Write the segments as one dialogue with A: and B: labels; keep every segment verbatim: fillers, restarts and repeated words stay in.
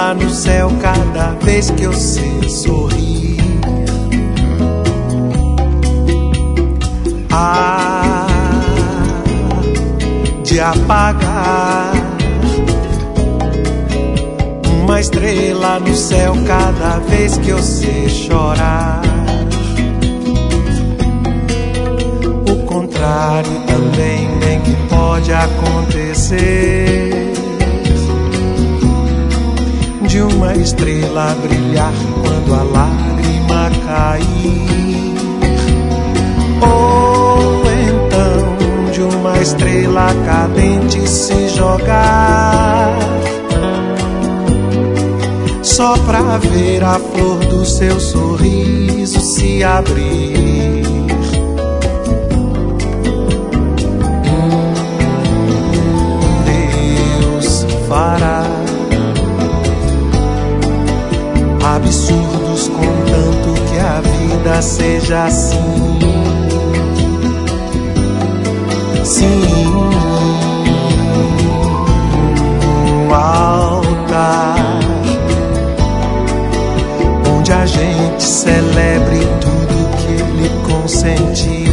A: estrela no céu cada vez que eu sei sorrir. Ah, de apagar uma estrela no céu cada vez que eu sei chorar. O contrário também bem que pode acontecer, de uma estrela brilhar quando a lágrima cair, ou então de uma estrela cadente se jogar, só pra ver a flor do seu sorriso se abrir. Hum, Deus fará absurdos contanto que a vida seja assim. Sim, um altar onde a gente celebre tudo que ele consentir.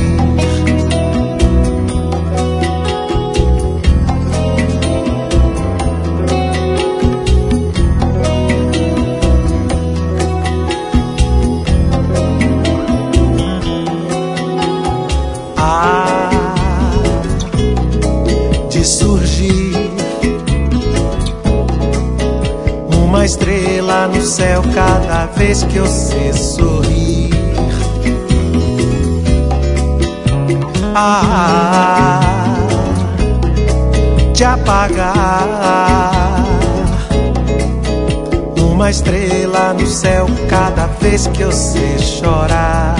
A: Surgir uma estrela no céu cada vez que eu sei sorrir. Ah, de apagar uma estrela no céu cada vez que eu sei chorar.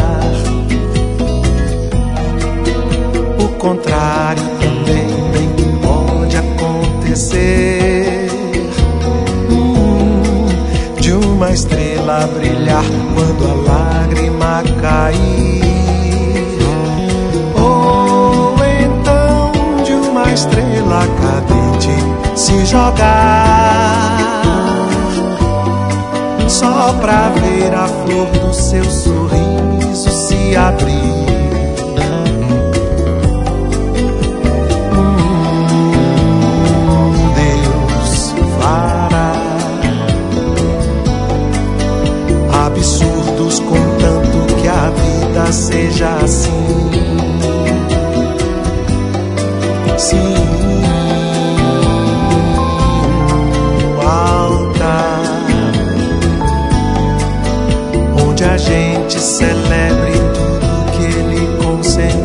A: O contrário também bem pode acontecer, hum, de uma estrela brilhar quando a lágrima cair, ou então de uma estrela cadente se jogar, só pra ver a flor do seu sorriso se abrir. Absurdos contanto que a vida seja assim. Sim, um altar onde a gente celebre tudo que ele consentiu.